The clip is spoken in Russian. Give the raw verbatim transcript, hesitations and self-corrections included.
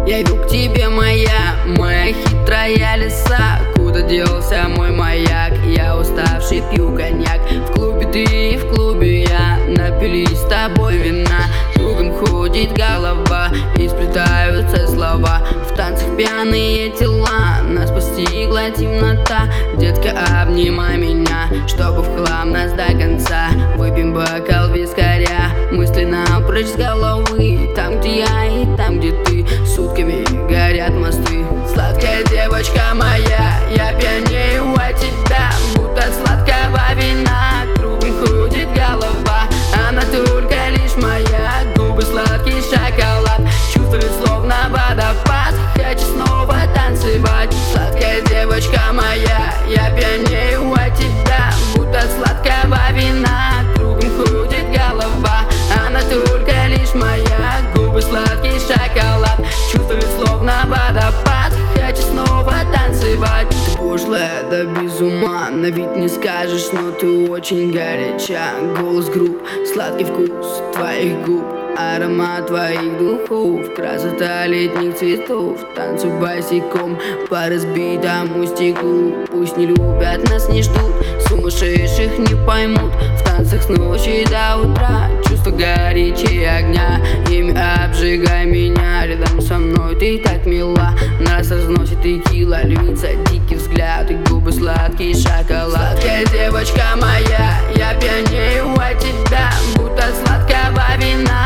Я иду к тебе, моя, моя хитрая лиса. Куда делся мой маяк? Я уставший, пью коньяк. В клубе ты, в клубе я. Напились с тобой вина. Кругом ходит голова и сплетаются слова. В танцах пьяные тела. Нас постигла темнота. Детка, обнимай меня, чтобы в хлам нас до конца. Выпьем бокал вискаря, мысленно прочь с головы. Там, где я и там, где ты, сутками горят мосты. Сладкая девочка моя, я пьянею от тебя, будто сладкого вина. Кругом ходит голова, она только лишь моя. Губы сладкий шоколад, чувствую словно водопад. Хочу снова танцевать. Сладкая девочка моя, я пьянею от тебя, будто сладкого вина. Кругом ходит голова, она только лишь моя. Губы сладкий шоколад, чувствую словно водопад. Хочу снова танцевать. Ты пошлая до без ума, на вид не скажешь, но ты очень горяча. Голос груб, сладкий вкус твоих губ, аромат твоих духов, красота летних цветов. Танцуй босиком по разбитому стеклу. Пусть не любят, нас не ждут, сумасшедших не поймут. В танцах с ночи до утра, чувство горячее огня. Ими обжигай меня, рядом со мной ты так мила. Нас разносит текила, львица, дикий взгляд и губы сладкий шоколад. Сладкая девочка моя, я пьянею от тебя, будто сладкого вина.